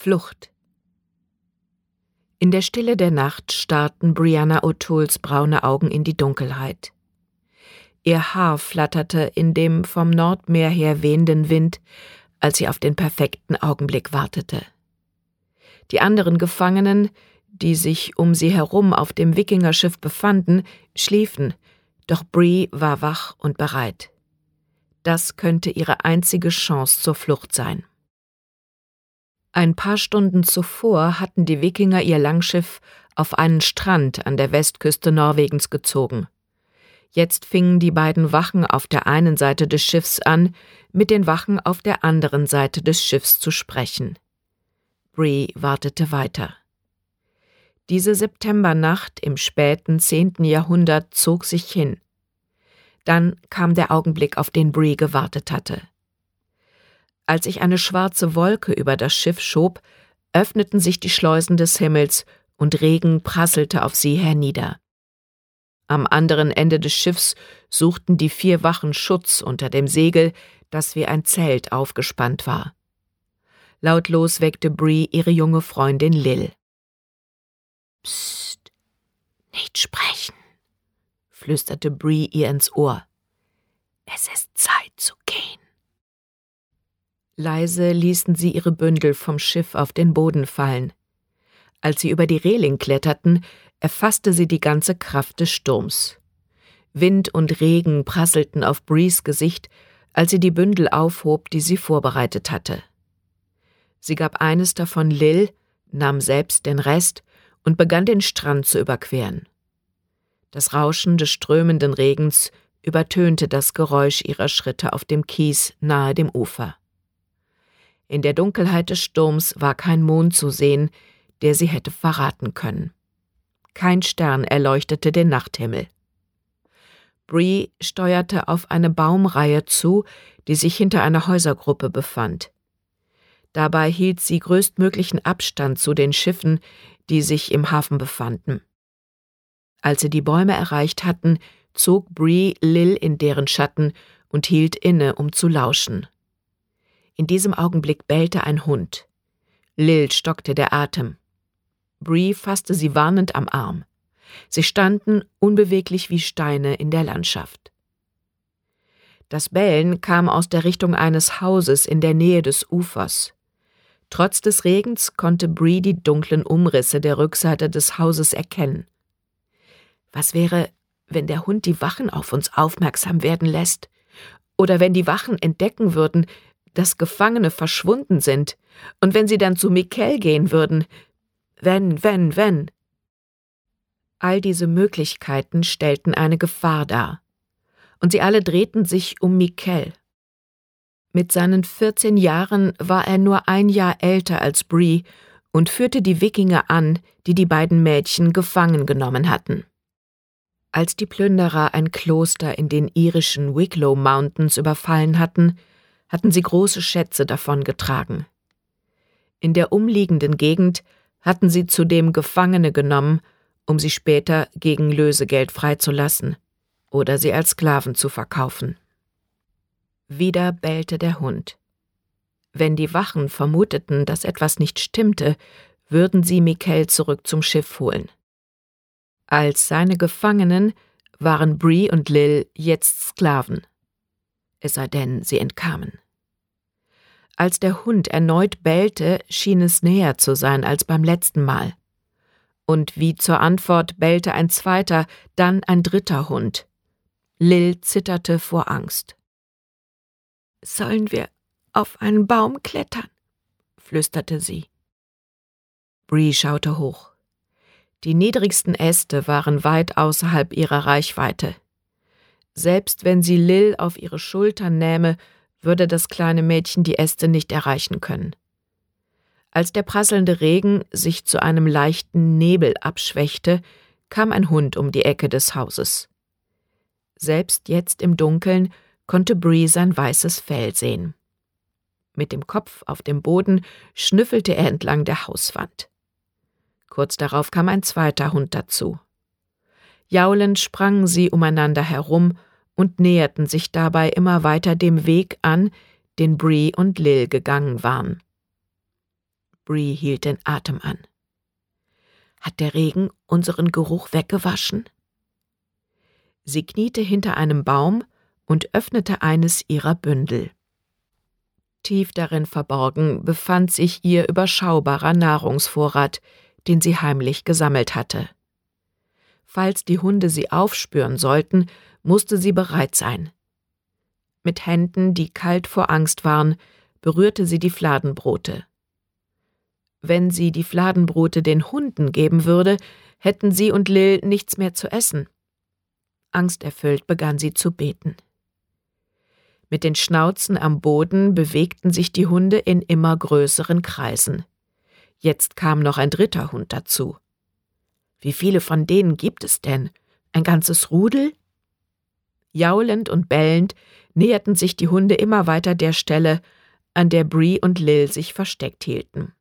Flucht. In der Stille der Nacht starrten Brianna O'Tooles braune Augen in die Dunkelheit. Ihr Haar flatterte in dem vom Nordmeer her wehenden Wind, als sie auf den perfekten Augenblick wartete. Die anderen Gefangenen, die sich um sie herum auf dem Wikingerschiff befanden, schliefen, doch Bree war wach und bereit. Das könnte ihre einzige Chance zur Flucht sein. Ein paar Stunden zuvor hatten die Wikinger ihr Langschiff auf einen Strand an der Westküste Norwegens gezogen. Jetzt fingen die beiden Wachen auf der einen Seite des Schiffs an, mit den Wachen auf der anderen Seite des Schiffs zu sprechen. Bree wartete weiter. Diese Septembernacht im späten 10. Jahrhundert zog sich hin. Dann kam der Augenblick, auf den Bree gewartet hatte. Als sich eine schwarze Wolke über das Schiff schob, öffneten sich die Schleusen des Himmels und Regen prasselte auf sie hernieder. Am anderen Ende des Schiffs suchten die 4 Wachen Schutz unter dem Segel, das wie ein Zelt aufgespannt war. Lautlos weckte Bree ihre junge Freundin Lil. »Psst, nicht sprechen«, flüsterte Bree ihr ins Ohr. »Es ist Zeit zu gehen.« Leise ließen sie ihre Bündel vom Schiff auf den Boden fallen. Als sie über die Reling kletterten, erfasste sie die ganze Kraft des Sturms. Wind und Regen prasselten auf Brees Gesicht, als sie die Bündel aufhob, die sie vorbereitet hatte. Sie gab eines davon Lil, nahm selbst den Rest und begann den Strand zu überqueren. Das Rauschen des strömenden Regens übertönte das Geräusch ihrer Schritte auf dem Kies nahe dem Ufer. In der Dunkelheit des Sturms war kein Mond zu sehen, der sie hätte verraten können. Kein Stern erleuchtete den Nachthimmel. Bree steuerte auf eine Baumreihe zu, die sich hinter einer Häusergruppe befand. Dabei hielt sie größtmöglichen Abstand zu den Schiffen, die sich im Hafen befanden. Als sie die Bäume erreicht hatten, zog Bree Lil in deren Schatten und hielt inne, um zu lauschen. In diesem Augenblick bellte ein Hund. Lil stockte der Atem. Bree fasste sie warnend am Arm. Sie standen unbeweglich wie Steine in der Landschaft. Das Bellen kam aus der Richtung eines Hauses in der Nähe des Ufers. Trotz des Regens konnte Bree die dunklen Umrisse der Rückseite des Hauses erkennen. Was wäre, wenn der Hund die Wachen auf uns aufmerksam werden lässt? Oder wenn die Wachen entdecken würden, dass Gefangene verschwunden sind, und wenn sie dann zu Mikkel gehen würden? Wenn. All diese Möglichkeiten stellten eine Gefahr dar. Und sie alle drehten sich um Mikkel. Mit seinen 14 Jahren war er nur ein Jahr älter als Bree und führte die Wikinger an, die die beiden Mädchen gefangen genommen hatten. Als die Plünderer ein Kloster in den irischen Wicklow Mountains überfallen hatten sie große Schätze davongetragen. In der umliegenden Gegend hatten sie zudem Gefangene genommen, um sie später gegen Lösegeld freizulassen oder sie als Sklaven zu verkaufen. Wieder bellte der Hund. Wenn die Wachen vermuteten, dass etwas nicht stimmte, würden sie Mikkel zurück zum Schiff holen. Als seine Gefangenen waren Bree und Lil jetzt Sklaven. Es sei denn, sie entkamen. Als der Hund erneut bellte, schien es näher zu sein als beim letzten Mal. Und wie zur Antwort bellte ein zweiter, dann ein dritter Hund. Lil zitterte vor Angst. »Sollen wir auf einen Baum klettern?« flüsterte sie. Bree schaute hoch. Die niedrigsten Äste waren weit außerhalb ihrer Reichweite. Selbst wenn sie Lil auf ihre Schultern nähme, würde das kleine Mädchen die Äste nicht erreichen können. Als der prasselnde Regen sich zu einem leichten Nebel abschwächte, kam ein Hund um die Ecke des Hauses. Selbst jetzt im Dunkeln konnte Bree sein weißes Fell sehen. Mit dem Kopf auf dem Boden schnüffelte er entlang der Hauswand. Kurz darauf kam ein zweiter Hund dazu. Jaulend sprangen sie umeinander herum und näherten sich dabei immer weiter dem Weg an, den Bree und Lil gegangen waren. Bree hielt den Atem an. Hat der Regen unseren Geruch weggewaschen? Sie kniete hinter einem Baum und öffnete eines ihrer Bündel. Tief darin verborgen befand sich ihr überschaubarer Nahrungsvorrat, den sie heimlich gesammelt hatte. Falls die Hunde sie aufspüren sollten, musste sie bereit sein. Mit Händen, die kalt vor Angst waren, berührte sie die Fladenbrote. Wenn sie die Fladenbrote den Hunden geben würde, hätten sie und Lil nichts mehr zu essen. Angsterfüllt begann sie zu beten. Mit den Schnauzen am Boden bewegten sich die Hunde in immer größeren Kreisen. Jetzt kam noch ein dritter Hund dazu. Wie viele von denen gibt es denn? Ein ganzes Rudel? Jaulend und bellend näherten sich die Hunde immer weiter der Stelle, an der Bree und Lil sich versteckt hielten.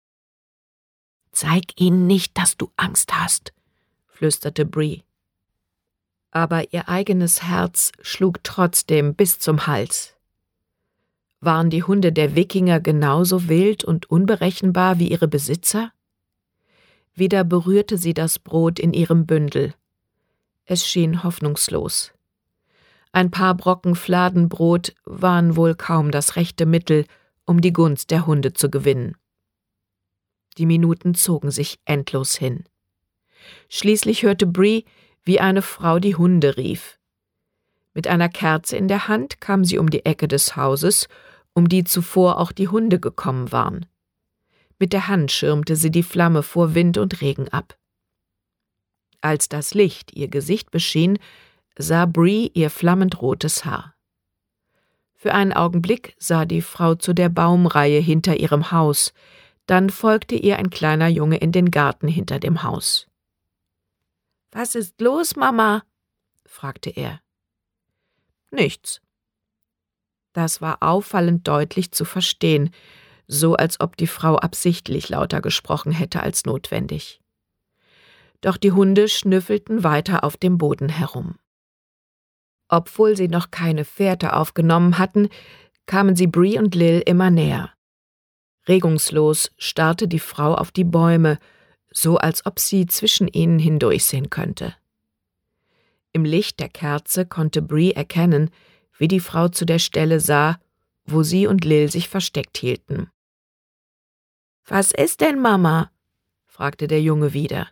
»Zeig ihnen nicht, dass du Angst hast«, flüsterte Bree. Aber ihr eigenes Herz schlug trotzdem bis zum Hals. Waren die Hunde der Wikinger genauso wild und unberechenbar wie ihre Besitzer? Wieder berührte sie das Brot in ihrem Bündel. Es schien hoffnungslos. Ein paar Brocken Fladenbrot waren wohl kaum das rechte Mittel, um die Gunst der Hunde zu gewinnen. Die Minuten zogen sich endlos hin. Schließlich hörte Bree, wie eine Frau die Hunde rief. Mit einer Kerze in der Hand kam sie um die Ecke des Hauses, um die zuvor auch die Hunde gekommen waren. Mit der Hand schirmte sie die Flamme vor Wind und Regen ab. Als das Licht ihr Gesicht beschien, sah Bree ihr flammend rotes Haar. Für einen Augenblick sah die Frau zu der Baumreihe hinter ihrem Haus, dann folgte ihr ein kleiner Junge in den Garten hinter dem Haus. »Was ist los, Mama?« fragte er. »Nichts.« Das war auffallend deutlich zu verstehen, so als ob die Frau absichtlich lauter gesprochen hätte als notwendig. Doch die Hunde schnüffelten weiter auf dem Boden herum. Obwohl sie noch keine Fährte aufgenommen hatten, kamen sie Bree und Lil immer näher. Regungslos starrte die Frau auf die Bäume, so als ob sie zwischen ihnen hindurchsehen könnte. Im Licht der Kerze konnte Bree erkennen, wie die Frau zu der Stelle sah, wo sie und Lil sich versteckt hielten. »Was ist denn, Mama?« fragte der Junge wieder.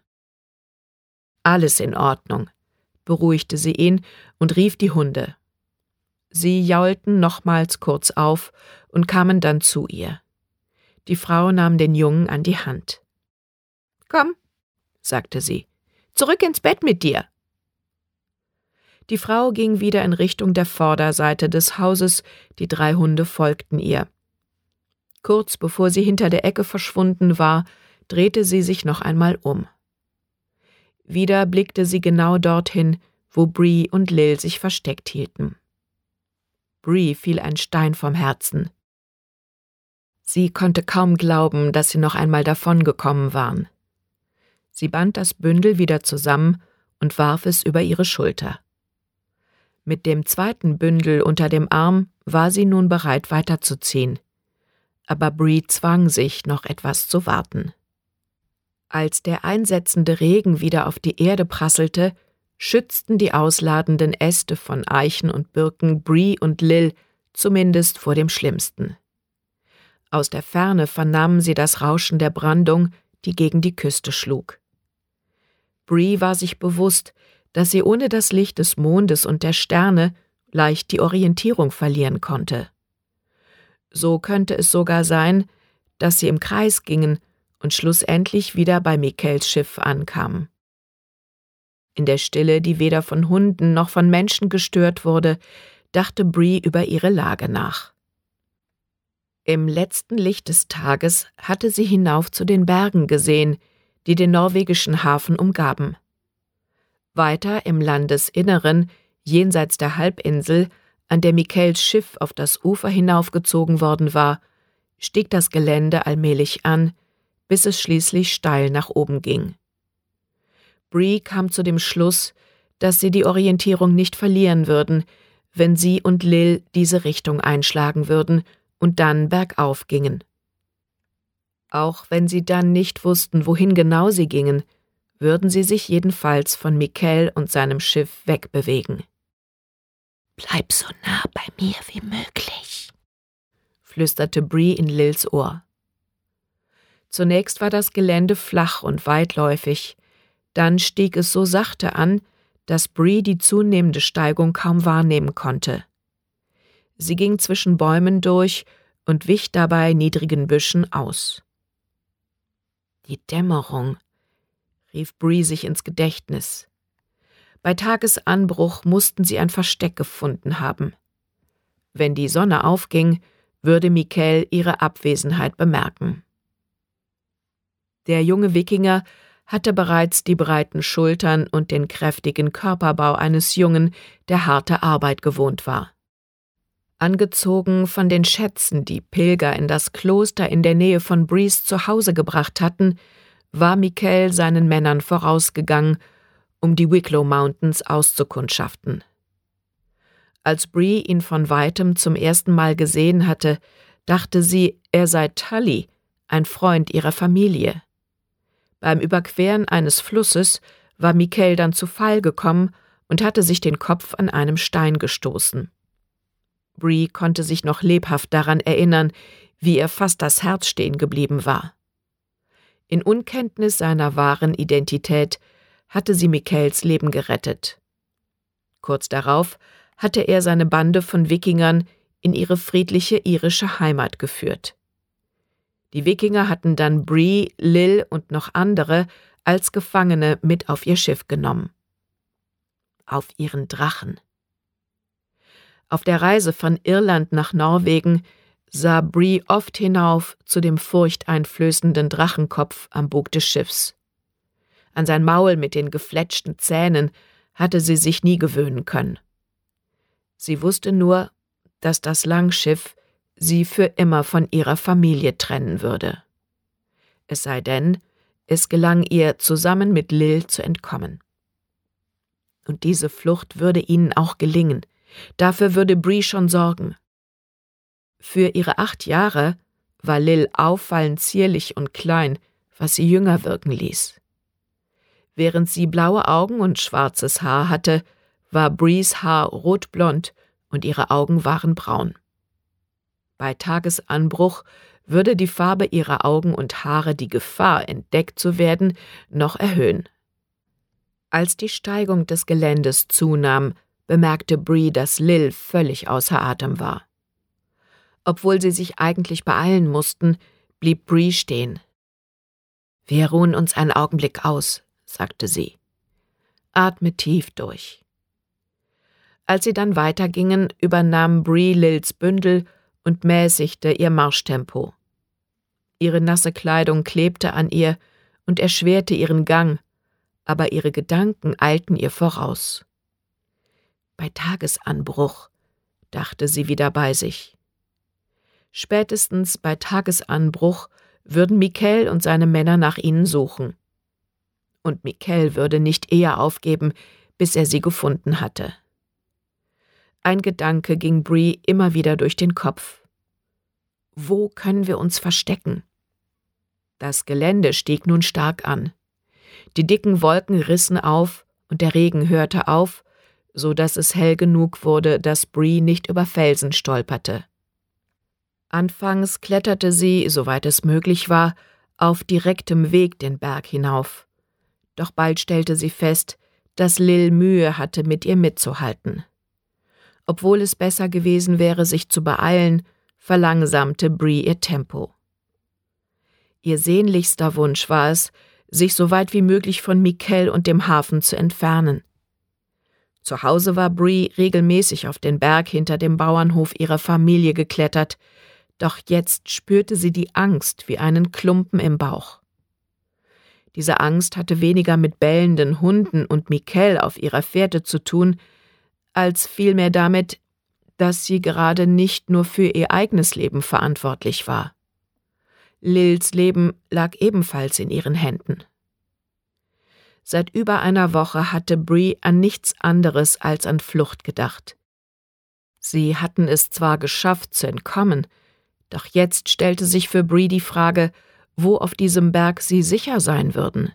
»Alles in Ordnung«, beruhigte sie ihn und rief die Hunde. Sie jaulten nochmals kurz auf und kamen dann zu ihr. Die Frau nahm den Jungen an die Hand. »Komm«, sagte sie, »zurück ins Bett mit dir.« Die Frau ging wieder in Richtung der Vorderseite des Hauses, die 3 Hunde folgten ihr. Kurz bevor sie hinter der Ecke verschwunden war, drehte sie sich noch einmal um. Wieder blickte sie genau dorthin, wo Bree und Lil sich versteckt hielten. Bree fiel ein Stein vom Herzen. Sie konnte kaum glauben, dass sie noch einmal davongekommen waren. Sie band das Bündel wieder zusammen und warf es über ihre Schulter. Mit dem zweiten Bündel unter dem Arm war sie nun bereit, weiterzuziehen. Aber Bree zwang sich, noch etwas zu warten. Als der einsetzende Regen wieder auf die Erde prasselte, schützten die ausladenden Äste von Eichen und Birken Bree und Lil zumindest vor dem Schlimmsten. Aus der Ferne vernahmen sie das Rauschen der Brandung, die gegen die Küste schlug. Bree war sich bewusst, dass sie ohne das Licht des Mondes und der Sterne leicht die Orientierung verlieren konnte. So könnte es sogar sein, dass sie im Kreis gingen und schlussendlich wieder bei Michaels Schiff ankamen. In der Stille, die weder von Hunden noch von Menschen gestört wurde, dachte Bree über ihre Lage nach. Im letzten Licht des Tages hatte sie hinauf zu den Bergen gesehen, die den norwegischen Hafen umgaben. Weiter im Landesinneren, jenseits der Halbinsel, an der Michaels Schiff auf das Ufer hinaufgezogen worden war, stieg das Gelände allmählich an, bis es schließlich steil nach oben ging. Bree kam zu dem Schluss, dass sie die Orientierung nicht verlieren würden, wenn sie und Lil diese Richtung einschlagen würden und dann bergauf gingen. Auch wenn sie dann nicht wussten, wohin genau sie gingen, würden sie sich jedenfalls von Mikel und seinem Schiff wegbewegen. »Bleib so nah bei mir wie möglich«, flüsterte Bree in Lils Ohr. Zunächst war das Gelände flach und weitläufig, dann stieg es so sachte an, dass Bree die zunehmende Steigung kaum wahrnehmen konnte. Sie ging zwischen Bäumen durch und wich dabei niedrigen Büschen aus. »Die Dämmerung«, rief Bree sich ins Gedächtnis. Bei Tagesanbruch mussten sie ein Versteck gefunden haben. Wenn die Sonne aufging, würde Mikel ihre Abwesenheit bemerken. Der junge Wikinger hatte bereits die breiten Schultern und den kräftigen Körperbau eines Jungen, der harte Arbeit gewohnt war. Angezogen von den Schätzen, die Pilger in das Kloster in der Nähe von Brees zu Hause gebracht hatten, war Mikel seinen Männern vorausgegangen, um die Wicklow Mountains auszukundschaften. Als Bree ihn von weitem zum ersten Mal gesehen hatte, dachte sie, er sei Tully, ein Freund ihrer Familie. Beim Überqueren eines Flusses war Mikel dann zu Fall gekommen und hatte sich den Kopf an einem Stein gestoßen. Bree konnte sich noch lebhaft daran erinnern, wie ihr fast das Herz stehen geblieben war. In Unkenntnis seiner wahren Identität hatte sie Mikels Leben gerettet. Kurz darauf hatte er seine Bande von Wikingern in ihre friedliche irische Heimat geführt. Die Wikinger hatten dann Bree, Lil und noch andere als Gefangene mit auf ihr Schiff genommen. Auf ihren Drachen. Auf der Reise von Irland nach Norwegen sah Bree oft hinauf zu dem furchteinflößenden Drachenkopf am Bug des Schiffs. An sein Maul mit den gefletschten Zähnen hatte sie sich nie gewöhnen können. Sie wusste nur, dass das Langschiff sie für immer von ihrer Familie trennen würde. Es sei denn, es gelang ihr, zusammen mit Lil zu entkommen. Und diese Flucht würde ihnen auch gelingen. Dafür würde Bree schon sorgen. Für ihre 8 Jahre war Lil auffallend zierlich und klein, was sie jünger wirken ließ. Während sie blaue Augen und schwarzes Haar hatte, war Brees Haar rotblond und ihre Augen waren braun. Bei Tagesanbruch würde die Farbe ihrer Augen und Haare die Gefahr, entdeckt zu werden, noch erhöhen. Als die Steigung des Geländes zunahm, bemerkte Bree, dass Lil völlig außer Atem war. Obwohl sie sich eigentlich beeilen mussten, blieb Bree stehen. »Wir ruhen uns einen Augenblick aus«, sagte sie. »Atme tief durch.« Als sie dann weitergingen, übernahm Bree Lils Bündel und mäßigte ihr Marschtempo. Ihre nasse Kleidung klebte an ihr und erschwerte ihren Gang, aber ihre Gedanken eilten ihr voraus. Bei Tagesanbruch, dachte sie wieder bei sich. Spätestens bei Tagesanbruch würden Mikel und seine Männer nach ihnen suchen. Und Mikel würde nicht eher aufgeben, bis er sie gefunden hatte. Ein Gedanke ging Bree immer wieder durch den Kopf. Wo können wir uns verstecken? Das Gelände stieg nun stark an. Die dicken Wolken rissen auf und der Regen hörte auf, so dass es hell genug wurde, dass Bree nicht über Felsen stolperte. Anfangs kletterte sie, soweit es möglich war, auf direktem Weg den Berg hinauf. Doch bald stellte sie fest, dass Lil Mühe hatte, mit ihr mitzuhalten. Obwohl es besser gewesen wäre, sich zu beeilen, verlangsamte Bree ihr Tempo. Ihr sehnlichster Wunsch war es, sich so weit wie möglich von Mikel und dem Hafen zu entfernen. Zu Hause war Bree regelmäßig auf den Berg hinter dem Bauernhof ihrer Familie geklettert, doch jetzt spürte sie die Angst wie einen Klumpen im Bauch. Diese Angst hatte weniger mit bellenden Hunden und Mikel auf ihrer Fährte zu tun, als vielmehr damit, dass sie gerade nicht nur für ihr eigenes Leben verantwortlich war. Lils Leben lag ebenfalls in ihren Händen. Seit über einer Woche hatte Bree an nichts anderes als an Flucht gedacht. Sie hatten es zwar geschafft zu entkommen, doch jetzt stellte sich für Bree die Frage, wo auf diesem Berg sie sicher sein würden.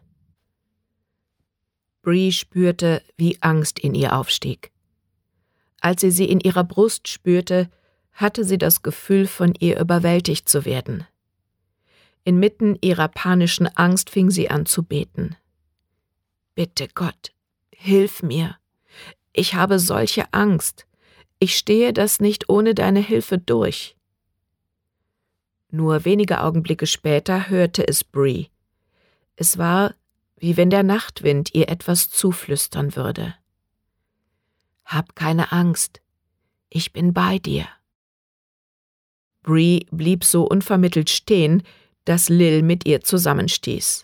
Bree spürte, wie Angst in ihr aufstieg. Als sie in ihrer Brust spürte, hatte sie das Gefühl, von ihr überwältigt zu werden. Inmitten ihrer panischen Angst fing sie an zu beten. »Bitte Gott, hilf mir. Ich habe solche Angst. Ich stehe das nicht ohne deine Hilfe durch.« Nur wenige Augenblicke später hörte es Bree. Es war, wie wenn der Nachtwind ihr etwas zuflüstern würde. »Hab keine Angst. Ich bin bei dir.« Bree blieb so unvermittelt stehen, dass Lil mit ihr zusammenstieß.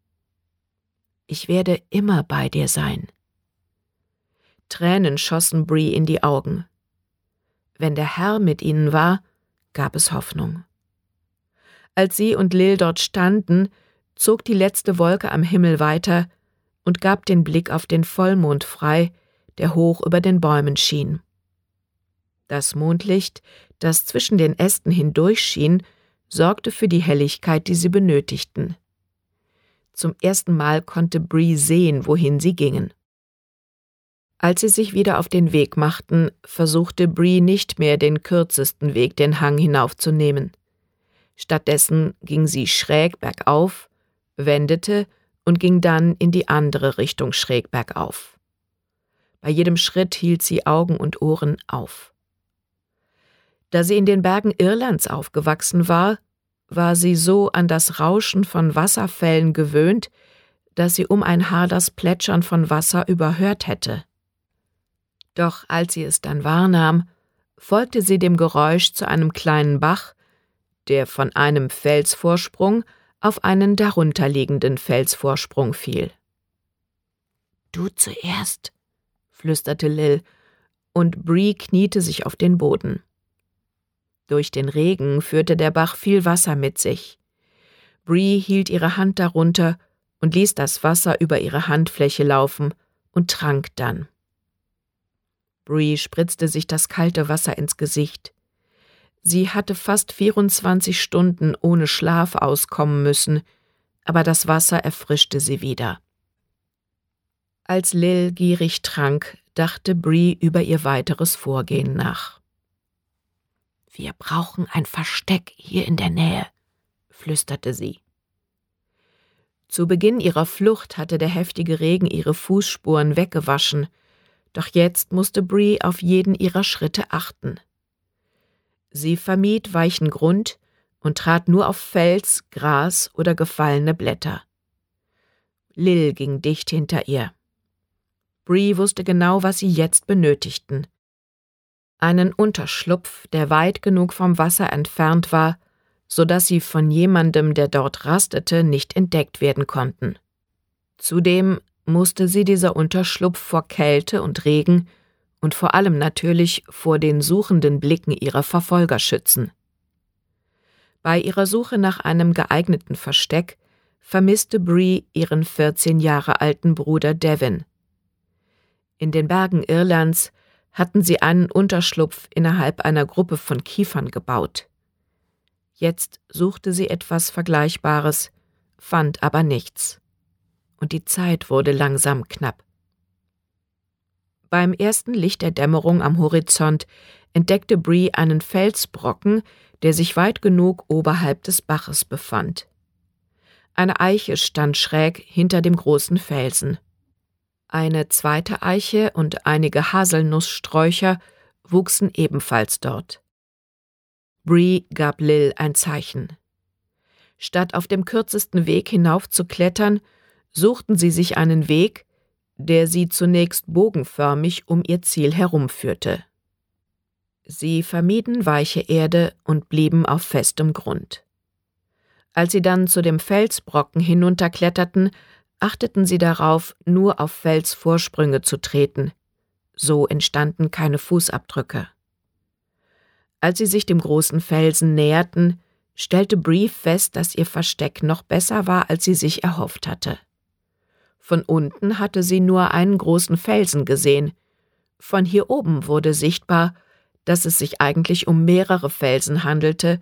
»Ich werde immer bei dir sein.« Tränen schossen Bree in die Augen. Wenn der Herr mit ihnen war, gab es Hoffnung. Als sie und Lil dort standen, zog die letzte Wolke am Himmel weiter und gab den Blick auf den Vollmond frei, der hoch über den Bäumen schien. Das Mondlicht, das zwischen den Ästen hindurchschien, sorgte für die Helligkeit, die sie benötigten. Zum ersten Mal konnte Bree sehen, wohin sie gingen. Als sie sich wieder auf den Weg machten, versuchte Bree nicht mehr den kürzesten Weg den Hang hinaufzunehmen. Stattdessen ging sie schräg bergauf, wendete und ging dann in die andere Richtung schräg bergauf. Bei jedem Schritt hielt sie Augen und Ohren auf. Da sie in den Bergen Irlands aufgewachsen war, war sie so an das Rauschen von Wasserfällen gewöhnt, dass sie um ein Haar das Plätschern von Wasser überhört hätte. Doch als sie es dann wahrnahm, folgte sie dem Geräusch zu einem kleinen Bach, der von einem Felsvorsprung auf einen darunterliegenden Felsvorsprung fiel. »Du zuerst«, flüsterte Lil, und Bree kniete sich auf den Boden. Durch den Regen führte der Bach viel Wasser mit sich. Bree hielt ihre Hand darunter und ließ das Wasser über ihre Handfläche laufen und trank dann. Bree spritzte sich das kalte Wasser ins Gesicht. Sie hatte fast 24 Stunden ohne Schlaf auskommen müssen, aber das Wasser erfrischte sie wieder. Als Lil gierig trank, dachte Bree über ihr weiteres Vorgehen nach. »Wir brauchen ein Versteck hier in der Nähe«, flüsterte sie. Zu Beginn ihrer Flucht hatte der heftige Regen ihre Fußspuren weggewaschen, doch jetzt musste Bree auf jeden ihrer Schritte achten. Sie vermied weichen Grund und trat nur auf Fels, Gras oder gefallene Blätter. Lil ging dicht hinter ihr. Bree wusste genau, was sie jetzt benötigten. Einen Unterschlupf, der weit genug vom Wasser entfernt war, so dass sie von jemandem, der dort rastete, nicht entdeckt werden konnten. Zudem musste sie dieser Unterschlupf vor Kälte und Regen und vor allem natürlich vor den suchenden Blicken ihrer Verfolger schützen. Bei ihrer Suche nach einem geeigneten Versteck vermisste Bree ihren 14 Jahre alten Bruder Devin. In den Bergen Irlands hatten sie einen Unterschlupf innerhalb einer Gruppe von Kiefern gebaut. Jetzt suchte sie etwas Vergleichbares, fand aber nichts. Und die Zeit wurde langsam knapp. Beim ersten Licht der Dämmerung am Horizont entdeckte Bree einen Felsbrocken, der sich weit genug oberhalb des Baches befand. Eine Eiche stand schräg hinter dem großen Felsen. Eine zweite Eiche und einige Haselnusssträucher wuchsen ebenfalls dort. Bree gab Lil ein Zeichen. Statt auf dem kürzesten Weg hinauf zu klettern, suchten sie sich einen Weg, der sie zunächst bogenförmig um ihr Ziel herumführte. Sie vermieden weiche Erde und blieben auf festem Grund. Als sie dann zu dem Felsbrocken hinunterkletterten, achteten sie darauf, nur auf Felsvorsprünge zu treten. So entstanden keine Fußabdrücke. Als sie sich dem großen Felsen näherten, stellte Bree fest, dass ihr Versteck noch besser war, als sie sich erhofft hatte. Von unten hatte sie nur einen großen Felsen gesehen. Von hier oben wurde sichtbar, dass es sich eigentlich um mehrere Felsen handelte,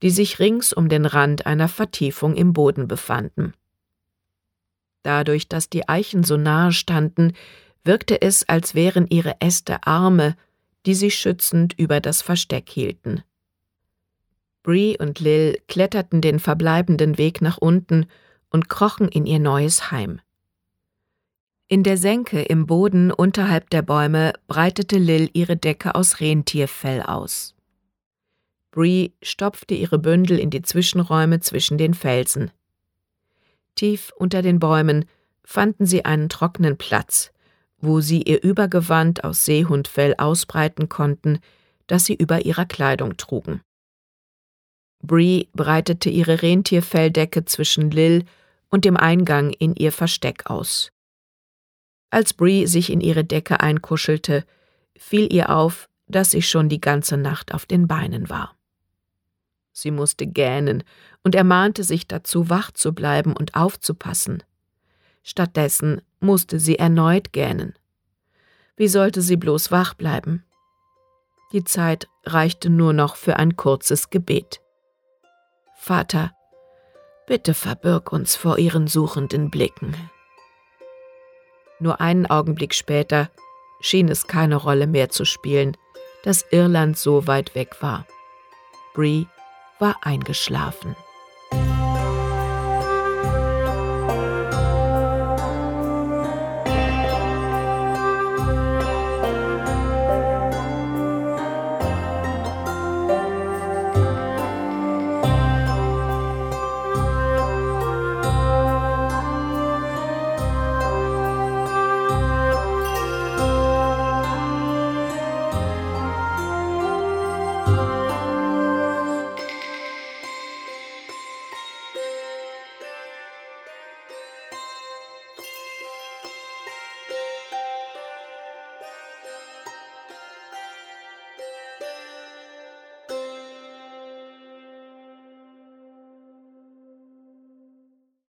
die sich rings um den Rand einer Vertiefung im Boden befanden. Dadurch, dass die Eichen so nahe standen, wirkte es, als wären ihre Äste Arme, die sie schützend über das Versteck hielten. Bree und Lil kletterten den verbleibenden Weg nach unten und krochen in ihr neues Heim. In der Senke im Boden unterhalb der Bäume breitete Lil ihre Decke aus Rentierfell aus. Bree stopfte ihre Bündel in die Zwischenräume zwischen den Felsen. Tief unter den Bäumen fanden sie einen trockenen Platz, wo sie ihr Übergewand aus Seehundfell ausbreiten konnten, das sie über ihrer Kleidung trugen. Bree breitete ihre Rentierfelldecke zwischen Lil und dem Eingang in ihr Versteck aus. Als Bree sich in ihre Decke einkuschelte, fiel ihr auf, dass sie schon die ganze Nacht auf den Beinen war. Sie musste gähnen und ermahnte sich dazu, wach zu bleiben und aufzupassen. Stattdessen musste sie erneut gähnen. Wie sollte sie bloß wach bleiben? Die Zeit reichte nur noch für ein kurzes Gebet. »Vater, bitte verbirg uns vor ihren suchenden Blicken.« Nur einen Augenblick später schien es keine Rolle mehr zu spielen, dass Irland so weit weg war. Bree war eingeschlafen.